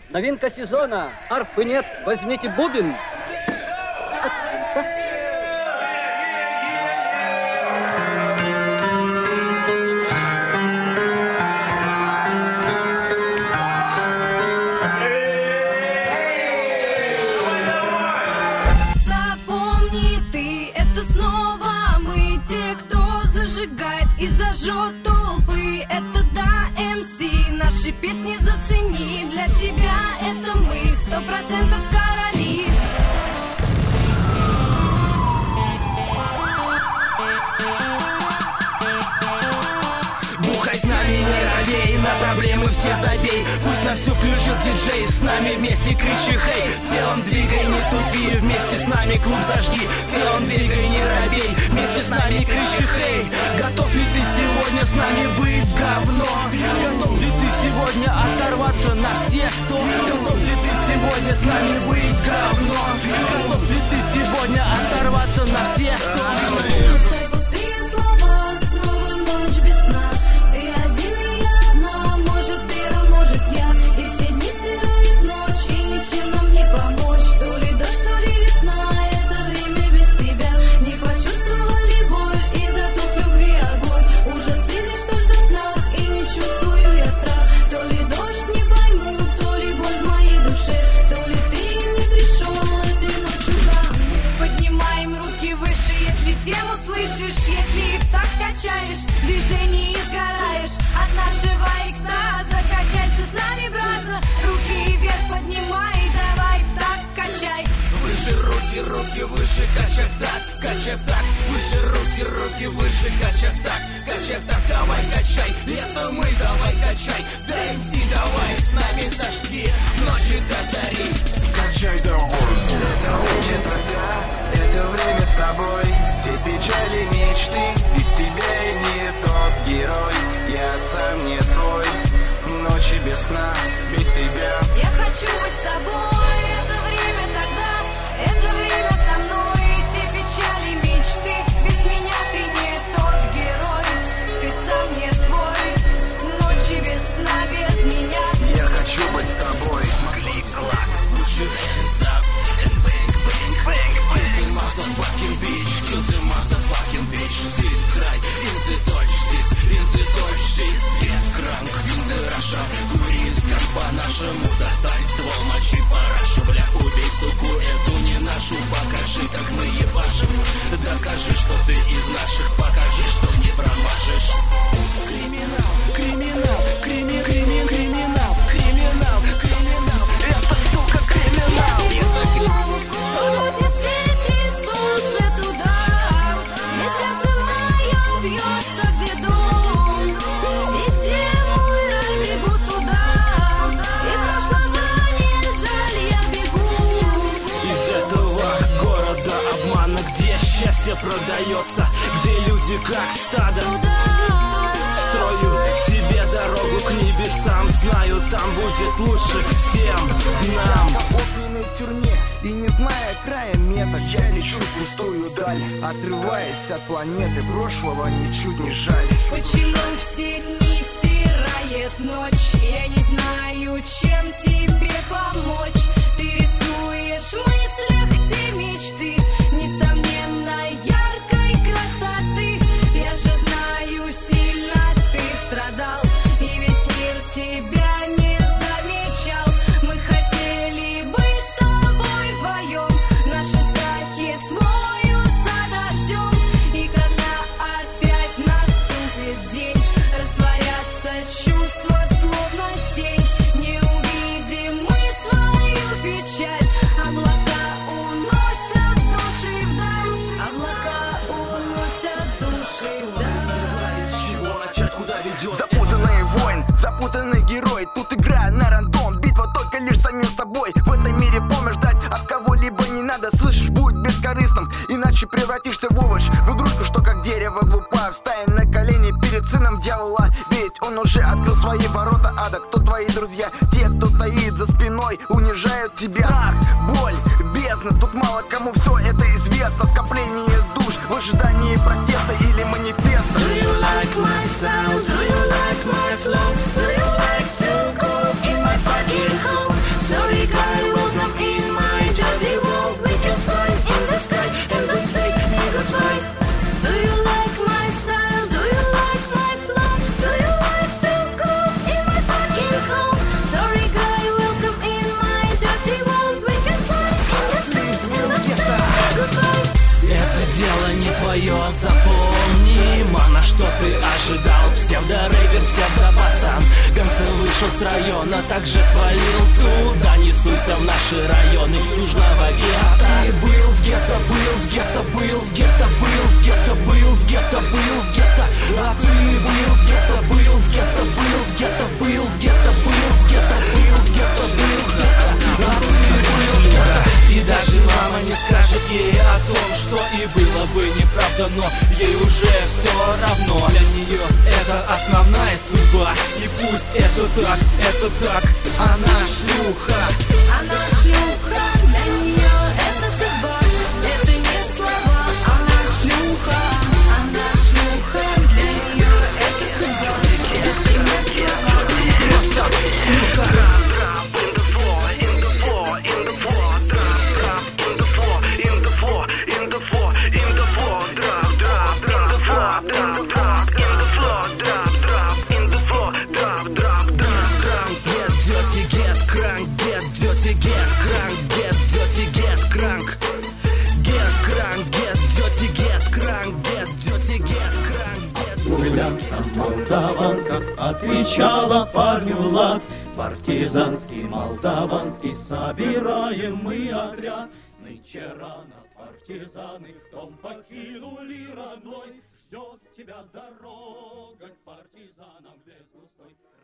Новинка сезона. Арфы нет, возьмите бубен. Запомни ты, это снова мы, те, кто зажигает и зажжет толпы. Это да, МС, наши песни зацени. Для тебя это мы, 100% короли. Бухай с нами, не робей, на проблемы все забей. Пусть на всю включит диджей, с нами вместе кричи хей. Телом двигай, не тупи, вместе с нами клуб зажги. Телом двигай, не робей, вместе с нами кричи хей. Готов ли ты сегодня с нами быть в говно? Готов ли ты сегодня оторваться на все 100? Готов ли ты сегодня с нами быть в говно? Готов ли ты сегодня оторваться на все 100? Движение и сгораешь от нашего экстаза. Качайся с нами, браза. Руки вверх поднимай, давай в такт качай. Выше руки, руки выше, качай в такт, выше руки, руки выше, качай в такт, давай качай. Лето мы, давай качай. Да МС, давай с нами зажги с ночи до зари. Качай давай. Это вечер тогда, это время с тобой. Те печали, мечты, без тебя я не тот герой. Я сам не свой, ночи без сна, без тебя. Я хочу быть с тобой, это время тогда, это время со мной. Те печали, мечты, без меня ты не тот герой. Ты сам не свой, ночи без сна, без меня. Я хочу быть с тобой. Клик-клак, put your hands up and bang, bang, bang, bang. Kill the motherfucking bitch, kill the motherfucking bitch. Здесь край, in the dodge, здесь in the dodge, здесь свет, кранк, in the Russia. Кури с по-нашему, достань ствол, мочи парашу. Бля, убей суку, эту не нашу, покажи, как мы ебашим. Докажи, что ты из наших, покажи, что не промажешь. Криминал, криминал, криминал, криминал, криминал, криминал. Это, сука, криминал. Сегодня светит солнце туда, и сердце мое бьется, где дом. И где мой рай, бегу туда, и прошлого нет, жаль, я бегу. Из этого города обмана, где счастье продается, где люди как стадо строят себе дорогу к небесам. Знаю, там будет лучше всем нам. В огненной тюрьме и не зная края меток, я лечу в пустую даль, отрываясь от планеты прошлого, ничуть не жаль. Почему все дни стирает ночь? Я не знаю, чем тебе помочь. Ты рисуешь в мыслях те мечты, несомненно, яркой красоты. Я же знаю, сильно ты страдал, и весь мир тебя не замечал. Мы хотели быть с тобой вдвоем, наши страхи смоются дождем. И когда опять наступит день, растворятся чувства, словно тень. Не увидим мы свою печаль. Облака уносят души вдаль, облака уносят души вдаль. С чего начать, куда ведет? Запутанный воин, запутанный герой. Тут игра на рандом, битва только лишь самим собой. В этом мире помощь ждать от кого-либо не надо. Слышишь, будь бескорыстным, иначе превратишься в овощ, в игрушку, что как дерево глупа. Встань на колени перед сыном дьявола, ведь он уже открыл свои ворота ада. Кто твои друзья? Те, кто стоит за спиной, унижают тебя. Страх, боль, бездна, тут мало кому все это известно. Скопление душ в ожидании протеста или манифеста. Do you like my style? Do you like my flow? Do you like to go in my fucking home? ожидал. Псевдорейвер, псевдопацан, гангстер вышел с района, также свалил туда. Не суйся в наши районы южного гетто. Ты был в гетто, был в гетто, был в гетто, был в гетто, был в гетто, был в гетто. А ты был в гетто, был в гетто, был в гетто, был в гетто, был в гетто, был в гетто, был в гетто. А ты был в гетто. И даже мама не скажет ей о том, что и было бы неправда, но ей уже все равно. Для нее это основная судьба. И пусть это так, она шлюха. Она шлюха, для нее это судьба, это не слова. Она шлюха, для нее это судьба, это не слова. Просто шлюха. Молдаванцев отвечала парню лад. Партизанский, молдаванский, собираем мы отряд. Нынче рано партизаны в том покинули родной. Ждет тебя дорога к партизанам без густой.